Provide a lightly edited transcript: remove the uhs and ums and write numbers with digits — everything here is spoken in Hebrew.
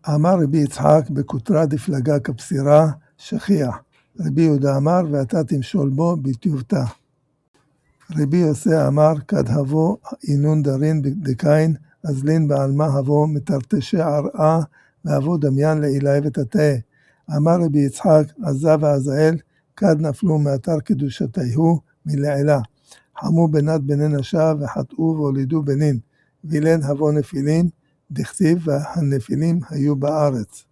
אמר רבי יצחק בכותרה דפלגה כבסירה שכיח. רבי יהודה אמר ואתה תמשול בו בטיובתא. רבי יוסי אמר כד הבו אינון דרין דקין אזלין בעלמה הבו מתרתשי ערעה והבו דמיין לעילי ותתה. אמר רבי יצחק עזה ועזאל כד נפלו מאתר קדושתיהו מלעילה. חמו בנת בני נשה וחטאו והולידו בנין. וילן הבו נפילין דכתיב והנפילים היו בארץ.